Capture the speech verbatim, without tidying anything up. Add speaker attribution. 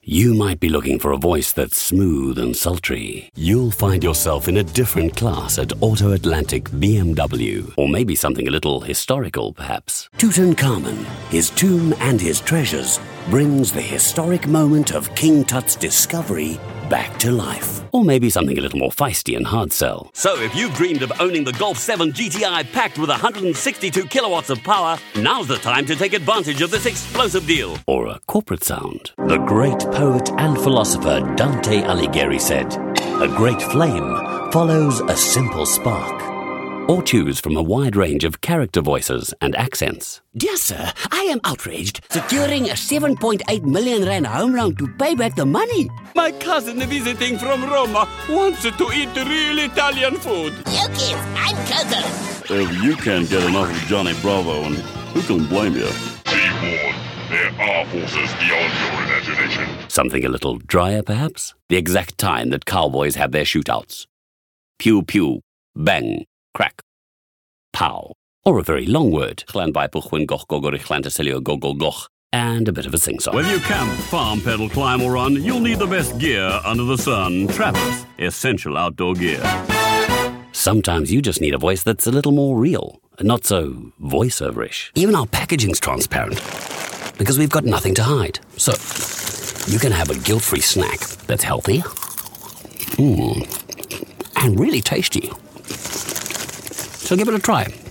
Speaker 1: You might be looking for a voice that's smooth and sultry. You'll find yourself in a different class at Auto Atlantic B M W. Or maybe something a little historical, perhaps. Tutankhamun, his tomb and his treasures, brings the historic moment of King Tut's discovery back to life. Or maybe something a little more feisty and hard sell. So if you've dreamed of owning the Golf seven G T I packed with one hundred sixty-two kilowatts of power, now's the time to take advantage of this explosive deal. Or a corporate sound. The great poet and philosopher Dante Alighieri said, "A great flame follows a simple spark." Or choose from a wide range of character voices and accents.
Speaker 2: Dear sir, I am outraged. Securing a seven point eight million rand home loan to pay back the money.
Speaker 3: My cousin visiting from Roma wants to eat real Italian food.
Speaker 4: You kids, I'm Coco.
Speaker 5: If you can't get enough of Johnny Bravo, and who can blame you?
Speaker 6: Be warned, there are forces beyond your imagination.
Speaker 1: Something a little drier, perhaps? The exact time that cowboys have their shootouts. Pew pew, bang, crack, pow. Or a very long word, and a bit of a sing-song.
Speaker 3: Whether you camp, farm, pedal, climb or run, you'll need the best gear under the sun. Trappers, essential outdoor gear.
Speaker 1: Sometimes you just need a voice that's a little more real, not so voiceover-ish. Even our packaging's transparent, because we've got nothing to hide. So, you can have a guilt-free snack that's healthy, mm, and really tasty. So give it a try.